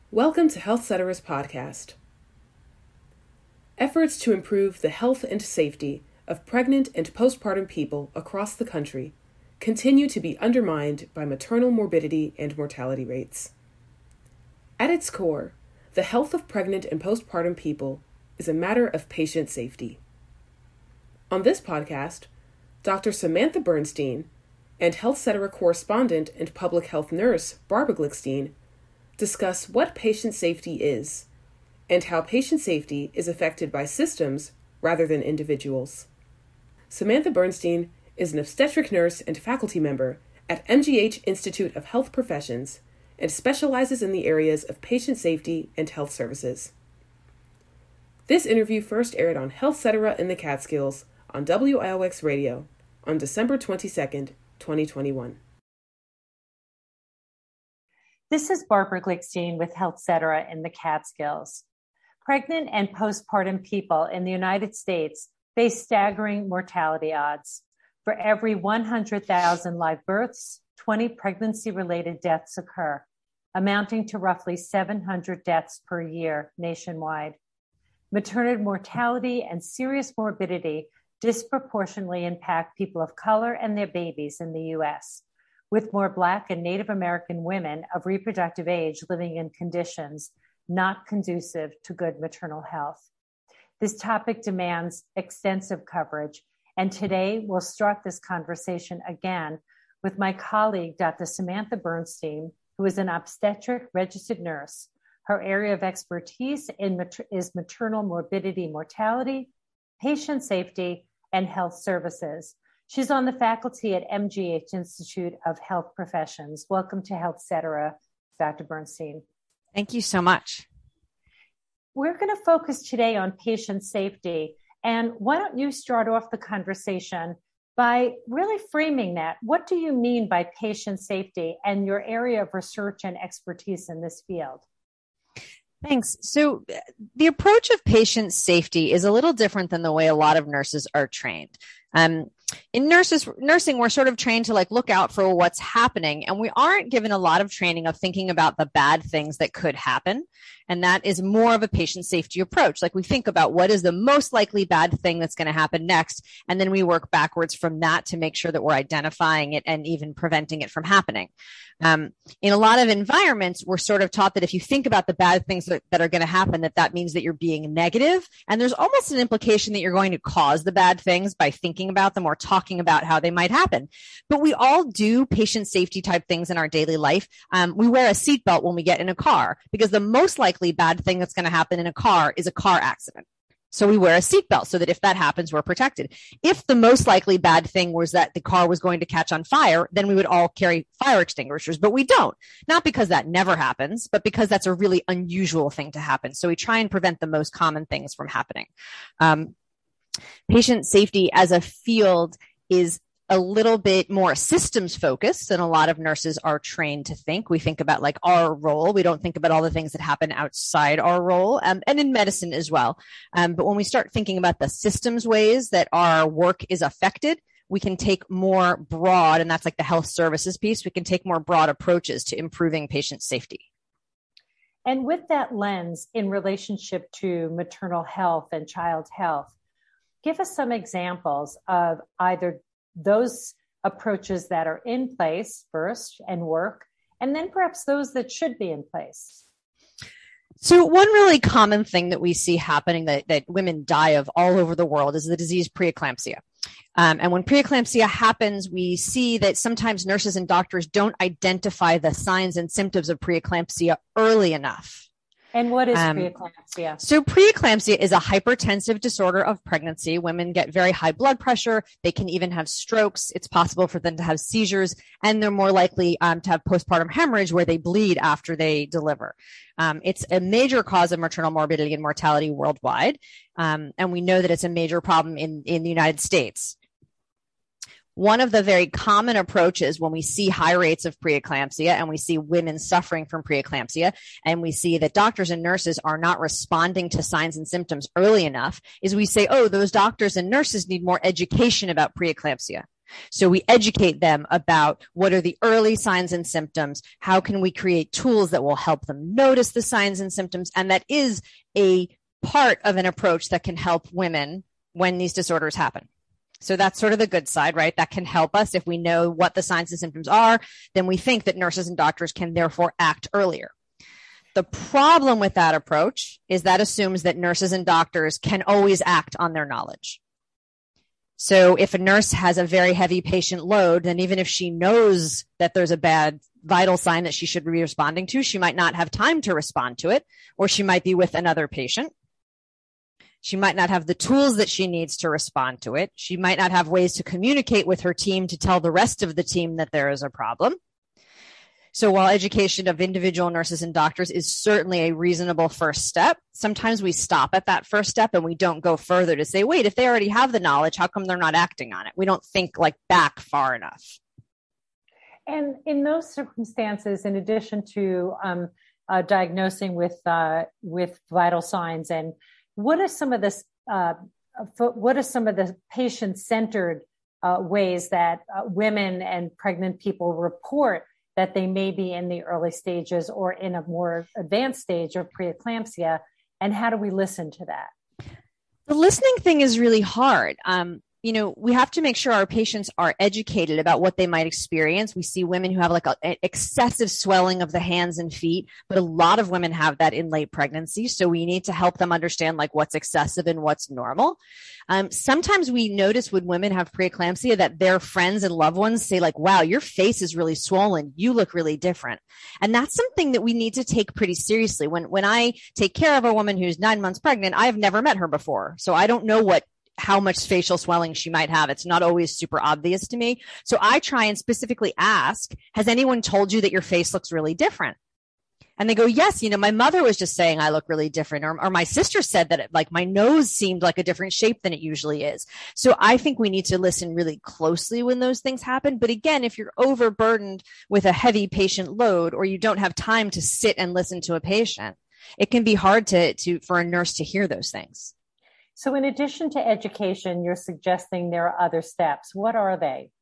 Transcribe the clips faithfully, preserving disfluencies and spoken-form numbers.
Welcome to Health Cetera's podcast. Efforts to improve the health and safety of pregnant and postpartum people across the country continue to be undermined by maternal morbidity and mortality rates. At its core, the health of pregnant and postpartum people is a matter of patient safety. On this podcast, Doctor Samantha Bernstein and Health Cetera correspondent and public health nurse Barbara Glickstein discuss what patient safety is and how patient safety is affected by systems rather than individuals. Samantha Bernstein is an obstetric nurse and faculty member at M G H Institute of Health Professions and specializes in the areas of patient safety and health services. This interview first aired on Health Cetera in the Catskills on W I O X Radio on December twenty-second, twenty twenty-one. This is Barbara Glickstein with Health Cetera in the Catskills. Pregnant and postpartum people in the United States face staggering mortality odds. For every one hundred thousand live births, twenty pregnancy-related deaths occur, amounting to roughly seven hundred deaths per year nationwide. Maternal mortality and serious morbidity disproportionately impact people of color and their babies in the U S, with more Black and Native American women of reproductive age living in conditions not conducive to good maternal health. This topic demands extensive coverage, and today we'll start this conversation again with my colleague, Doctor Samantha Bernstein, who is an obstetric registered nurse. Her area of expertise in mater- is maternal morbidity mortality, patient safety, and health services. She's on the faculty at M G H Institute of Health Professions. Welcome to Health Cetera, Doctor Bernstein. Thank you so much. We're going to focus today on patient safety. And why don't you start off the conversation by really framing that? What do you mean by patient safety and your area of research and expertise in this field? Thanks. So the approach of patient safety is a little different than the way a lot of nurses are trained. Um, in nurses, nursing, we're sort of trained to like look out for what's happening, and we aren't given a lot of training of thinking about the bad things that could happen. And that is more of a patient safety approach. Like we think about what is the most likely bad thing that's going to happen next, and then we work backwards from that to make sure that we're identifying it and even preventing it from happening. Um, in a lot of environments, we're sort of taught that if you think about the bad things that, that are going to happen, that that means that you're being negative. And there's almost an implication that you're going to cause the bad things by thinking about them or talking about how they might happen. But we all do patient safety type things in our daily life. Um, we wear a seatbelt when we get in a car because the most likely bad thing that's going to happen in a car is a car accident. So we wear a seatbelt so that if that happens, we're protected. If the most likely bad thing was that the car was going to catch on fire, then we would all carry fire extinguishers, but we don't. Not because that never happens, but because that's a really unusual thing to happen. So we try and prevent the most common things from happening. Um, patient safety as a field is a little bit more systems focused than a lot of nurses are trained to think. We think about like our role. We don't think about all the things that happen outside our role, um, and in medicine as well. Um, but when we start thinking about the systems ways that our work is affected, we can take more broad, and that's like the health services piece. We can take more broad approaches to improving patient safety. And with that lens in relationship to maternal health and child health, give us some examples of either those approaches that are in place first and work, and then perhaps those that should be in place. So one really common thing that we see happening that, that women die of all over the world is the disease preeclampsia. Um, and when preeclampsia happens, we see that sometimes nurses and doctors don't identify the signs and symptoms of preeclampsia early enough. And what is um, preeclampsia? So preeclampsia is a hypertensive disorder of pregnancy. Women get very high blood pressure. They can even have strokes. It's possible for them to have seizures, and they're more likely um, to have postpartum hemorrhage where they bleed after they deliver. Um, it's a major cause of maternal morbidity and mortality worldwide. Um, and we know that it's a major problem in, in the United States. One of the very common approaches when we see high rates of preeclampsia and we see women suffering from preeclampsia and we see that doctors and nurses are not responding to signs and symptoms early enough is we say, oh, those doctors and nurses need more education about preeclampsia. So we educate them about what are the early signs and symptoms. How can we create tools that will help them notice the signs and symptoms? And that is a part of an approach that can help women when these disorders happen. So that's sort of the good side, right? That can help us. If we know what the signs and symptoms are, then we think that nurses and doctors can therefore act earlier. The problem with that approach is that assumes that nurses and doctors can always act on their knowledge. So if a nurse has a very heavy patient load, then even if she knows that there's a bad vital sign that she should be responding to, she might not have time to respond to it, or she might be with another patient. She might not have the tools that she needs to respond to it. She might not have ways to communicate with her team to tell the rest of the team that there is a problem. So while education of individual nurses and doctors is certainly a reasonable first step, sometimes we stop at that first step and we don't go further to say, wait, if they already have the knowledge, how come they're not acting on it? We don't think like back far enough. And in those circumstances, in addition to um, uh, diagnosing with uh, with vital signs, and what are some of the uh, what are some of the patient-centered uh, ways that uh, women and pregnant people report that they may be in the early stages or in a more advanced stage of preeclampsia, and how do we listen to that? The listening thing is really hard. Um, you know, we have to make sure our patients are educated about what they might experience. We see women who have like an excessive swelling of the hands and feet, but a lot of women have that in late pregnancy. So we need to help them understand like what's excessive and what's normal. Um, sometimes we notice when women have preeclampsia that their friends and loved ones say like, wow, your face is really swollen. You look really different. And that's something that we need to take pretty seriously. When, when I take care of a woman who's nine months pregnant, I've never met her before. So I don't know what how much facial swelling she might have. It's not always super obvious to me. So I try and specifically ask, has anyone told you that your face looks really different? And they go, yes, you know, my mother was just saying I look really different. Or, or my sister said that it, like my nose seemed like a different shape than it usually is. So I think we need to listen really closely when those things happen. But again, if you're overburdened with a heavy patient load, or you don't have time to sit and listen to a patient, it can be hard to, to for a nurse to hear those things. So in addition to education, you're suggesting there are other steps. What are they?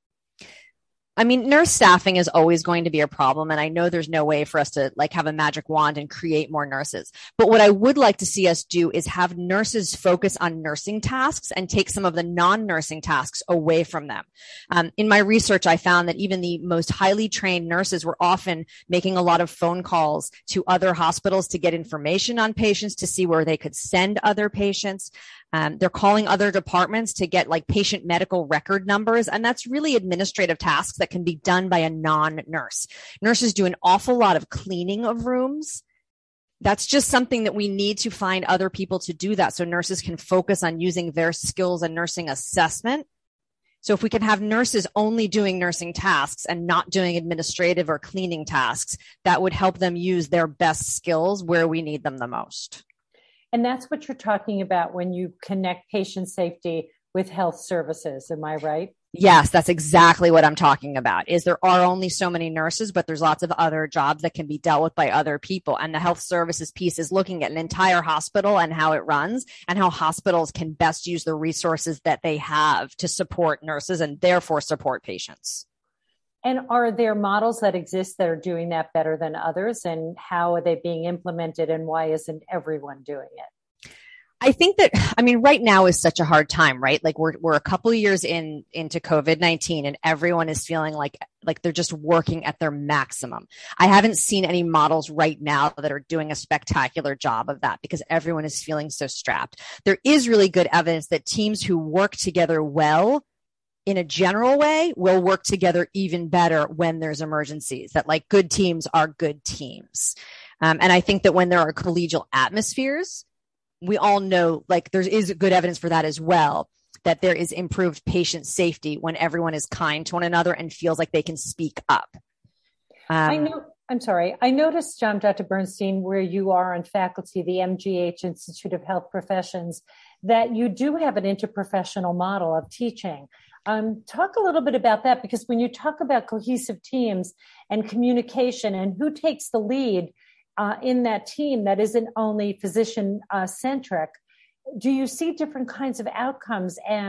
I mean, nurse staffing is always going to be a problem. And I know there's no way for us to like have a magic wand and create more nurses. But what I would like to see us do is have nurses focus on nursing tasks and take some of the non-nursing tasks away from them. Um, in my research, I found that even the most highly trained nurses were often making a lot of phone calls to other hospitals to get information on patients, to see where they could send other patients. Um, they're calling other departments to get like patient medical record numbers. And that's really administrative tasks that can be done by a non-nurse. Nurses do an awful lot of cleaning of rooms. That's just something that we need to find other people to do that, so nurses can focus on using their skills in nursing assessment. So if we can have nurses only doing nursing tasks and not doing administrative or cleaning tasks, that would help them use their best skills where we need them the most. And that's what you're talking about when you connect patient safety with health services. Am I right? Yes, that's exactly what I'm talking about. Is there are only so many nurses, but there's lots of other jobs that can be dealt with by other people. And the health services piece is looking at an entire hospital and how it runs and how hospitals can best use the resources that they have to support nurses and therefore support patients. And are there models that exist that are doing that better than others? And how are they being implemented, and why isn't everyone doing it? I think that, I mean, right now is such a hard time, right? Like we're, we're a couple of years in, into COVID nineteen, and everyone is feeling like, like they're just working at their maximum. I haven't seen any models right now that are doing a spectacular job of that because everyone is feeling so strapped. There is really good evidence that teams who work together well in a general way will work together even better when there's emergencies, that like good teams are good teams. Um, and I think that when there are collegial atmospheres, we all know like there is good evidence for that as well, that there is improved patient safety when everyone is kind to one another and feels like they can speak up. Um, I know. I'm sorry. I noticed, um, Doctor Bernstein, where you are on faculty, the M G H Institute of Health Professions, that you do have an interprofessional model of teaching. Um, talk a little bit about that, because when you talk about cohesive teams and communication and who takes the lead uh, in that team that isn't only physician uh, centric, do you see different kinds of outcomes? And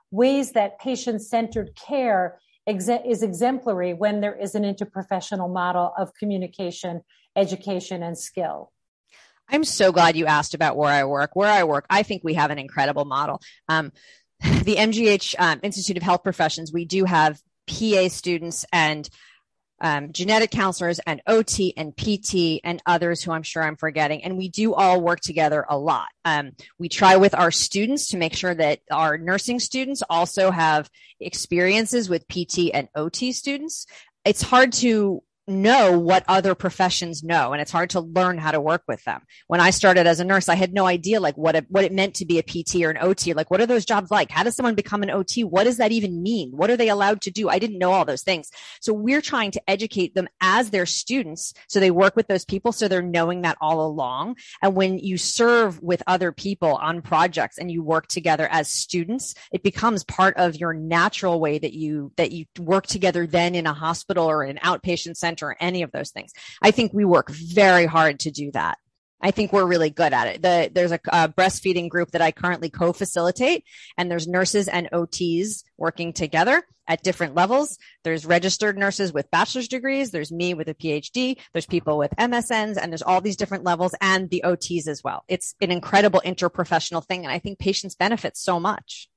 ways that patient-centered care ex- is exemplary when there is an interprofessional model of communication, education, and skill. I'm so glad you asked about where I work. Where I work, I think we have an incredible model. Um, the M G H um, Institute of Health Professions, we do have P A students and um, genetic counselors and O T and P T and others who I'm sure I'm forgetting. And we do all work together a lot. Um, we try with our students to make sure that our nursing students also have experiences with P T and O T students. It's hard to know what other professions know, and it's hard to learn how to work with them. When I started as a nurse, I had no idea like what it, what it meant to be a P T or an O T. Like, what are those jobs like? How does someone become an O T? What does that even mean? What are they allowed to do? I didn't know all those things. So we're trying to educate them as their students, so they work with those people, so they're knowing that all along. And when you serve with other people on projects and you work together as students, it becomes part of your natural way that you that you work together then in a hospital or an outpatient center or any of those things. I think we work very hard to do that. I think we're really good at it. The, there's a, a breastfeeding group that I currently co-facilitate, and there's nurses and O Ts working together at different levels. There's registered nurses with bachelor's degrees. There's me with a P H D. There's people with M S Ns, and there's all these different levels, and the O Ts as well. It's an incredible interprofessional thing, and I think patients benefit so much.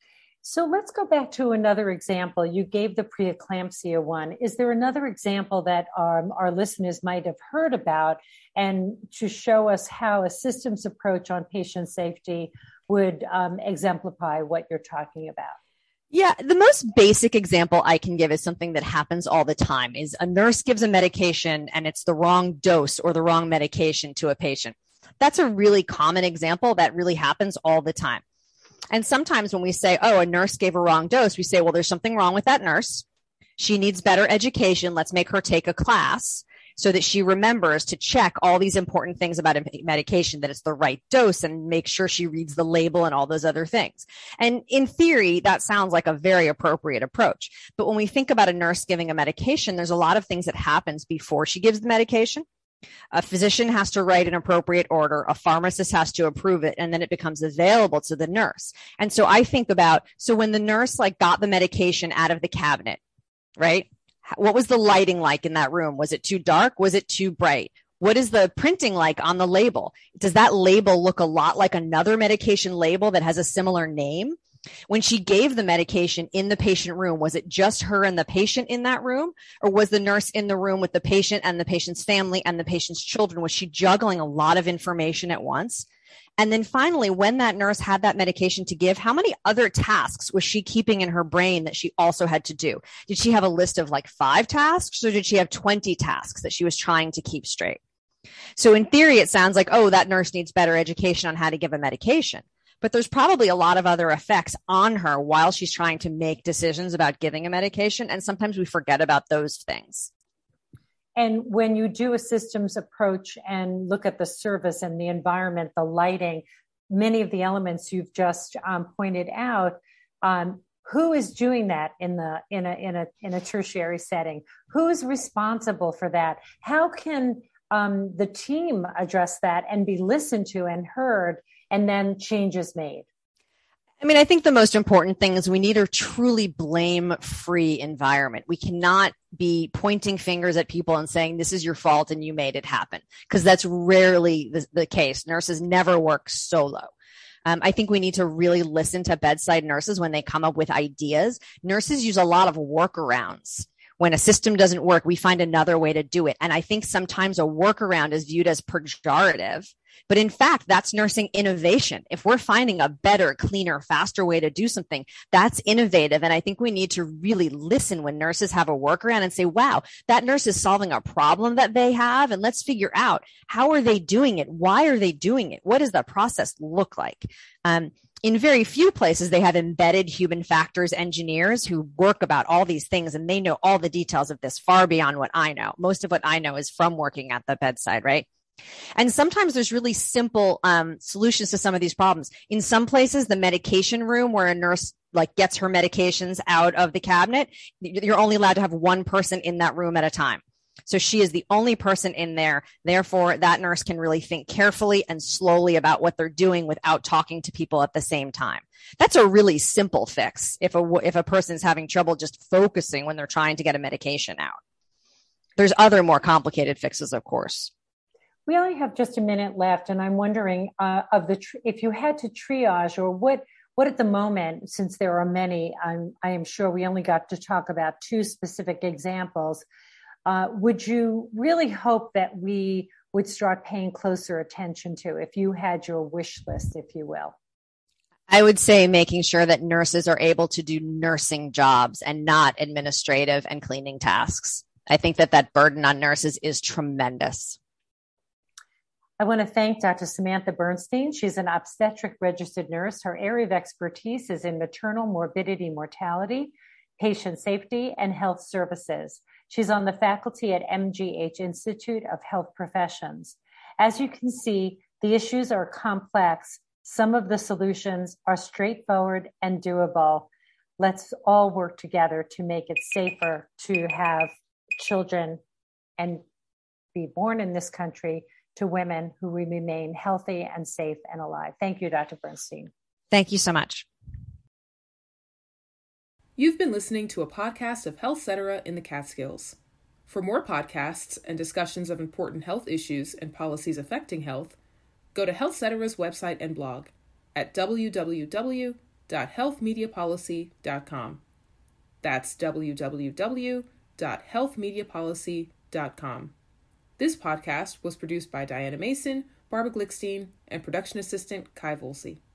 So let's go back to another example. You gave the preeclampsia one. Is there another example that um, our listeners might have heard about, and to show us how a systems approach on patient safety would um, exemplify what you're talking about? Yeah, the most basic example I can give is something that happens all the time, is a nurse gives a medication and it's the wrong dose or the wrong medication to a patient. That's a really common example that really happens all the time. And sometimes when we say, oh, a nurse gave a wrong dose, we say, well, there's something wrong with that nurse. She needs better education. Let's make her take a class so that she remembers to check all these important things about a medication, that it's the right dose, and make sure she reads the label and all those other things. And in theory, that sounds like a very appropriate approach. But when we think about a nurse giving a medication, there's a lot of things that happens before she gives the medication. A physician has to write an appropriate order. A pharmacist has to approve it, and then it becomes available to the nurse. And so I think about, so when the nurse like got the medication out of the cabinet, right? What was the lighting like in that room? Was it too dark? Was it too bright? What is the printing like on the label? Does that label look a lot like another medication label that has a similar name? When she gave the medication in the patient room, was it just her and the patient in that room? Or was the nurse in the room with the patient and the patient's family and the patient's children? Was she juggling a lot of information at once? And then finally, when that nurse had that medication to give, how many other tasks was she keeping in her brain that she also had to do? Did she have a list of like five tasks, or did she have twenty tasks that she was trying to keep straight? So in theory, it sounds like, oh, that nurse needs better education on how to give a medication. But there's probably a lot of other effects on her while she's trying to make decisions about giving a medication. And sometimes we forget about those things. And when you do a systems approach and look at the service and the environment, the lighting, many of the elements you've just um, pointed out, um, who is doing that in the in a in a in a tertiary setting? Who is responsible for that? How can um, the team address that and be listened to and heard, and then changes made? I mean, I think the most important thing is we need a truly blame-free environment. We cannot be pointing fingers at people and saying, this is your fault and you made it happen, because that's rarely the, the case. Nurses never work solo. Um, I think we need to really listen to bedside nurses when they come up with ideas. Nurses use a lot of workarounds. When a system doesn't work, we find another way to do it. And I think sometimes a workaround is viewed as pejorative. But in fact, that's nursing innovation. If we're finding a better, cleaner, faster way to do something, that's innovative. And I think we need to really listen when nurses have a workaround and say, wow, that nurse is solving a problem that they have. And let's figure out, how are they doing it? Why are they doing it? What does the process look like? Um, in very few places, they have embedded human factors engineers who work about all these things, and they know all the details of this far beyond what I know. Most of what I know is from working at the bedside, right? And sometimes there's really simple um, solutions to some of these problems. In some places, the medication room where a nurse like gets her medications out of the cabinet, you're only allowed to have one person in that room at a time. So she is the only person in there. Therefore, that nurse can really think carefully and slowly about what they're doing without talking to people at the same time. That's a really simple fix if a, if a person's having trouble just focusing when they're trying to get a medication out. There's other more complicated fixes, of course. We only have just a minute left, and I'm wondering uh, of the tr- if you had to triage, or what what at the moment, since there are many, I'm I am sure we only got to talk about two specific examples. Uh, would you really hope that we would start paying closer attention to, if you had your wish list, if you will? I would say making sure that nurses are able to do nursing jobs and not administrative and cleaning tasks. I think that that burden on nurses is tremendous. I want to thank Doctor Samantha Bernstein. She's an obstetric registered nurse. Her area of expertise is in maternal morbidity, mortality, patient safety, and health services. She's on the faculty at M G H Institute of Health Professions. As you can see, the issues are complex. Some of the solutions are straightforward and doable. Let's all work together to make it safer to have children and be born in this country to women who remain healthy and safe and alive. Thank you, Doctor Bernstein. Thank you so much. You've been listening to a podcast of Health Cetera in the Catskills. For more podcasts and discussions of important health issues and policies affecting health, go to Health Cetera's website and blog at w w w dot health media policy dot com. That's w w w dot health media policy dot com. This podcast was produced by Diana Mason, Barbara Glickstein, and production assistant Kai Volsey.